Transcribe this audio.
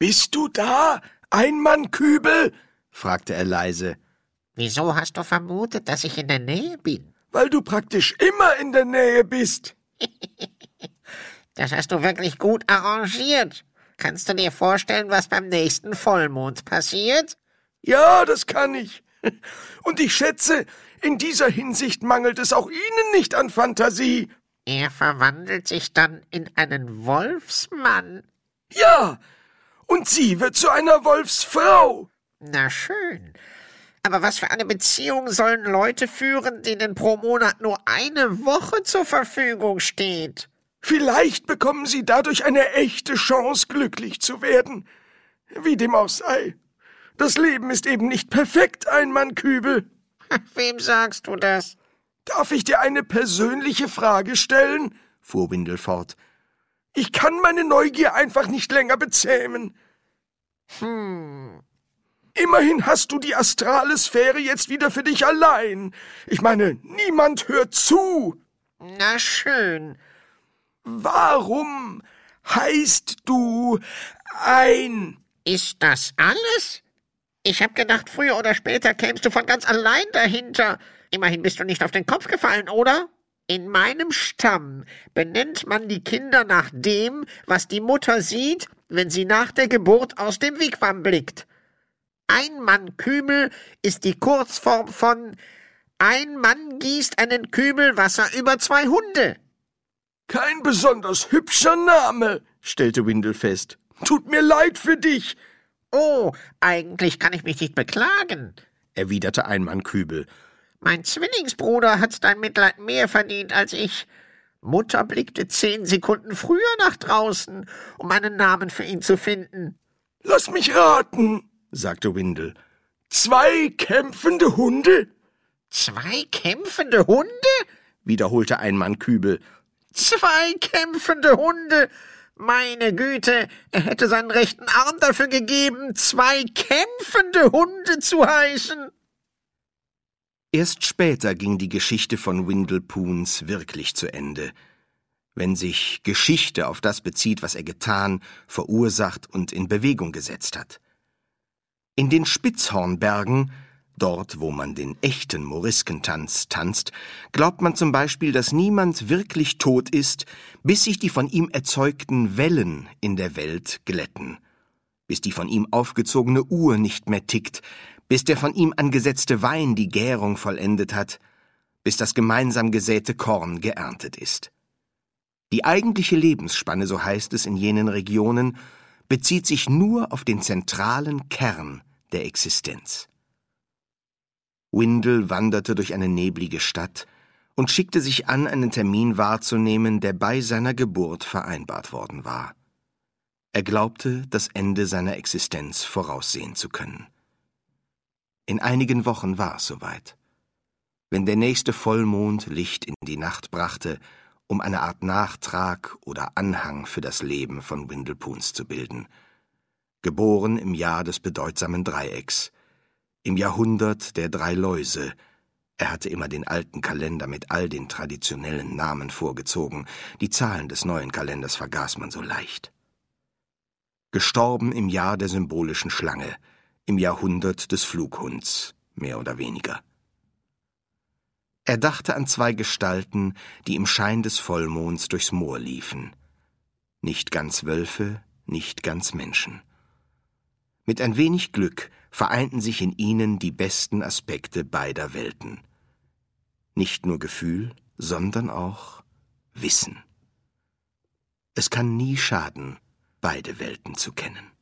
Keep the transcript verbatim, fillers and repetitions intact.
»Bist du da, Einmannkübel?« fragte er leise. »Wieso hast du vermutet, dass ich in der Nähe bin?« »Weil du praktisch immer in der Nähe bist.« »Das hast du wirklich gut arrangiert. Kannst du dir vorstellen, was beim nächsten Vollmond passiert?« »Ja, das kann ich. Und ich schätze, in dieser Hinsicht mangelt es auch Ihnen nicht an Fantasie.« »Er verwandelt sich dann in einen Wolfsmann?« »Ja, und sie wird zu einer Wolfsfrau.« »Na schön. Aber was für eine Beziehung sollen Leute führen, denen pro Monat nur eine Woche zur Verfügung steht?« »Vielleicht bekommen sie dadurch eine echte Chance, glücklich zu werden. Wie dem auch sei. Das Leben ist eben nicht perfekt, Einmannkübel.« »Wem sagst du das?« »Darf ich dir eine persönliche Frage stellen?« fuhr Windel fort. »Ich kann meine Neugier einfach nicht länger bezähmen.« »Hm...« »Immerhin hast du die astrale Sphäre jetzt wieder für dich allein. Ich meine, niemand hört zu.« »Na schön.« »Warum heißt du ein...« »Ist das alles? Ich hab gedacht, früher oder später kämst du von ganz allein dahinter. Immerhin bist du nicht auf den Kopf gefallen, oder? In meinem Stamm benennt man die Kinder nach dem, was die Mutter sieht, wenn sie nach der Geburt aus dem Wigwam blickt. Einmannkübel ist die Kurzform von ein Mann gießt einen Kübel Wasser über zwei Hunde.« »Kein besonders hübscher Name«, stellte Windel fest. »Tut mir leid für dich.« »Oh, eigentlich kann ich mich nicht beklagen«, erwiderte Einmannkübel. »Mein Zwillingsbruder hat dein Mitleid mehr verdient als ich. Mutter blickte zehn Sekunden früher nach draußen, um einen Namen für ihn zu finden.« »Lass mich raten«, sagte Windel. »Zwei kämpfende Hunde?« »Zwei kämpfende Hunde?« wiederholte Einmannkübel. »Zwei kämpfende Hunde! Meine Güte, er hätte seinen rechten Arm dafür gegeben, zwei kämpfende Hunde zu heißen.« Erst später ging die Geschichte von Windle Poons wirklich zu Ende. Wenn sich Geschichte auf das bezieht, was er getan, verursacht und in Bewegung gesetzt hat. In den Spitzhornbergen, dort, wo man den echten Moriskentanz tanzt, glaubt man zum Beispiel, dass niemand wirklich tot ist, bis sich die von ihm erzeugten Wellen in der Welt glätten, bis die von ihm aufgezogene Uhr nicht mehr tickt, bis der von ihm angesetzte Wein die Gärung vollendet hat, bis das gemeinsam gesäte Korn geerntet ist. Die eigentliche Lebensspanne, so heißt es in jenen Regionen, bezieht sich nur auf den zentralen Kern der Existenz. Windel wanderte durch eine neblige Stadt und schickte sich an, einen Termin wahrzunehmen, der bei seiner Geburt vereinbart worden war. Er glaubte, das Ende seiner Existenz voraussehen zu können. In einigen Wochen war es soweit. Wenn der nächste Vollmond Licht in die Nacht brachte, um eine Art Nachtrag oder Anhang für das Leben von Windle Poons zu bilden. Geboren im Jahr des bedeutsamen Dreiecks, im Jahrhundert der drei Läuse. Er hatte immer den alten Kalender mit all den traditionellen Namen vorgezogen. Die Zahlen des neuen Kalenders vergaß man so leicht. Gestorben im Jahr der symbolischen Schlange, im Jahrhundert des Flughunds, mehr oder weniger. Er dachte an zwei Gestalten, die im Schein des Vollmonds durchs Moor liefen. Nicht ganz Wölfe, nicht ganz Menschen. Mit ein wenig Glück vereinten sich in ihnen die besten Aspekte beider Welten. Nicht nur Gefühl, sondern auch Wissen. Es kann nie schaden, beide Welten zu kennen.